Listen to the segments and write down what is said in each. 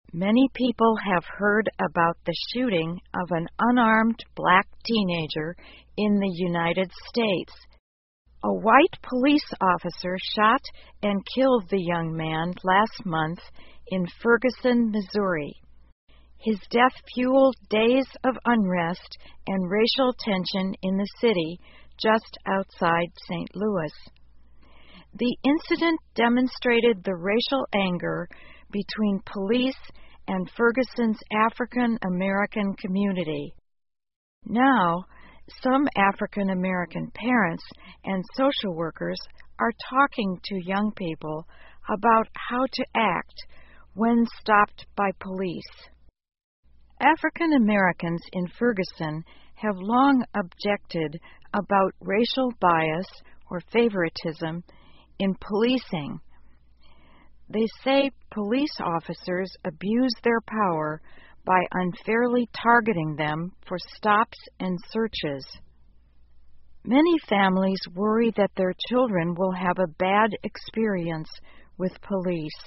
Many people have heard about the shooting of an unarmed black teenager in the United States. A white police officer shot and killed the young man last month in Ferguson, Missouri. His death fueled days of unrest and racial tension in the city just outside St. Louis. The incident demonstrated the racial anger between police and Ferguson's African American community. Now, some African American parents and social workers are talking to young people about how to act when stopped by police. African Americans in Ferguson have long objected about racial bias or favoritism in policing. They say police officers abuse their power by unfairly targeting them for stops and searches. Many families worry that their children will have a bad experience with police.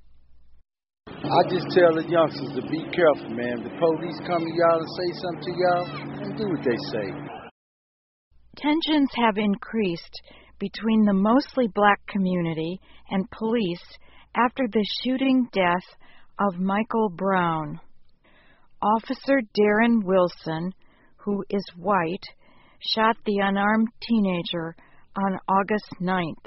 I just tell the youngsters to be careful, man. If the police come to y'all and say something to y'all, then do what they say. Tensions have increased between the mostly black community and police after the shooting death of Michael Brown. Officer Darren Wilson, who is white, shot the unarmed teenager on August 9th.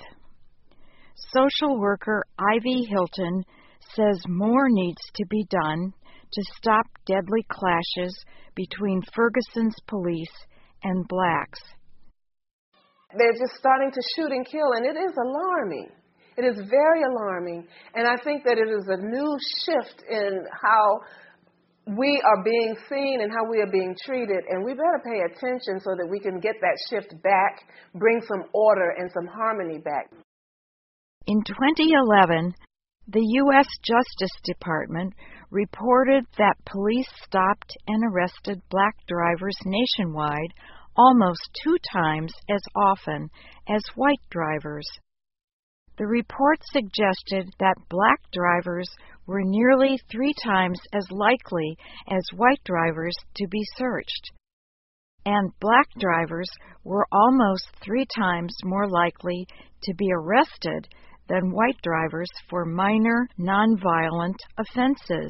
Social worker Ivy Hilton says more needs to be done to stop deadly clashes between Ferguson's police and blacks. They're just starting to shoot and kill, and it is alarming. It is very alarming, and I think that it is a new shift in how we are being seen and how we are being treated, and we better pay attention so that we can get that shift back, bring some order and some harmony back. In 2011, the U.S. Justice Department reported that police stopped and arrested black drivers nationwide almost 2 times as often as white drivers. The report suggested that black drivers were nearly 3 times as likely as white drivers to be searched, and black drivers were almost 3 times more likely to be arrested than white drivers for minor nonviolent offenses.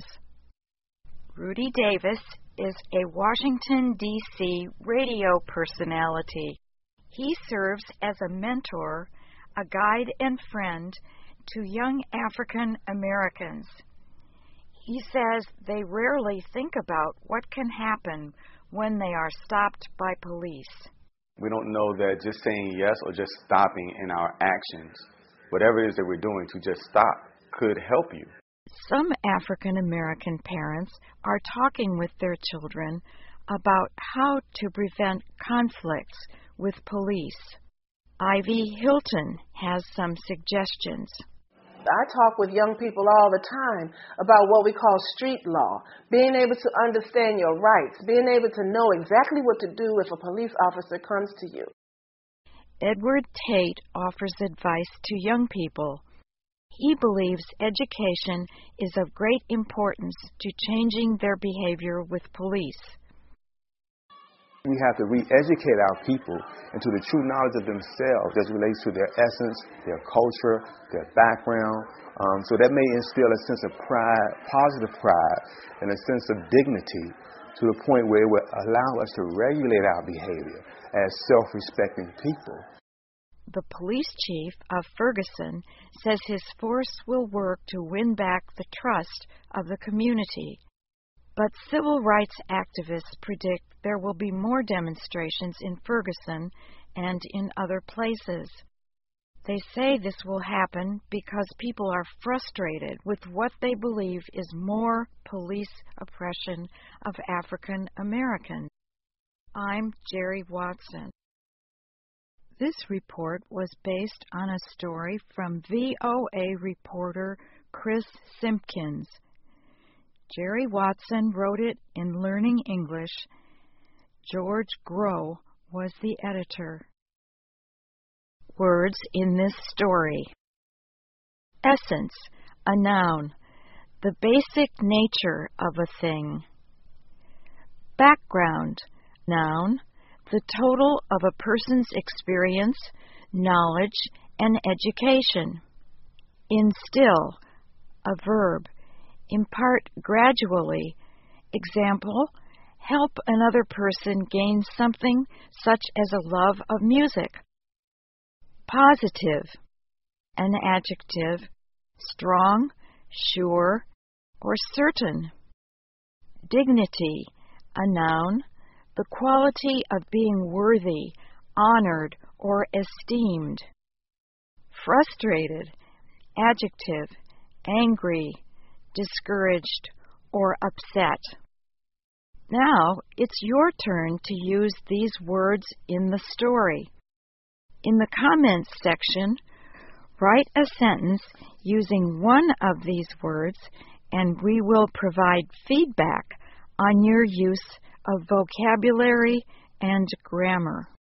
Rudy Davis is a Washington, D.C. radio personality. He serves as a mentor, a guide and friend to young African Americans. He says they rarely think about what can happen when they are stopped by police. We don't know that just saying yes or just stopping in our actions, whatever it is that we're doing to just stop, could help you. Some African American parents are talking with their children about how to prevent conflicts with police. Ivy Hilton has some suggestions. I talk with young people all the time about what we call street law, being able to understand your rights, being able to know exactly what to do if a police officer comes to you. Edward Tate offers advice to young people. He believes education is of great importance to changing their behavior with police. We have to re-educate our people into the true knowledge of themselves as relates to their essence, their culture, their background. So that may instill a sense of pride, positive pride, and a sense of dignity to the point where it will allow us to regulate our behavior as self-respecting people. The police chief of Ferguson says his force will work to win back the trust of the community. But civil rights activists predict there will be more demonstrations in Ferguson and in other places. They say this will happen because people are frustrated with what they believe is more police oppression of African Americans. I'm Jerry Watson. This report was based on a story from VOA reporter Chris Simpkins. Jerry Watson wrote it in Learning English. George Groh was the editor. Words in this story. Essence, a noun. the basic nature of a thing. Background, noun, the total of a person's experience, knowledge, and education. Instill, a verb, impart gradually. Example, help another person gain something such as a love of music. Positive, an adjective, strong, sure, or certain. Dignity, a noun, the quality of being worthy, honored, or esteemed. Frustrated, adjective, angry, discouraged, or upset. Now it's your turn to use these words in the story. In the comments section, write a sentence using one of these words, and we will provide feedback on your use of vocabulary and grammar.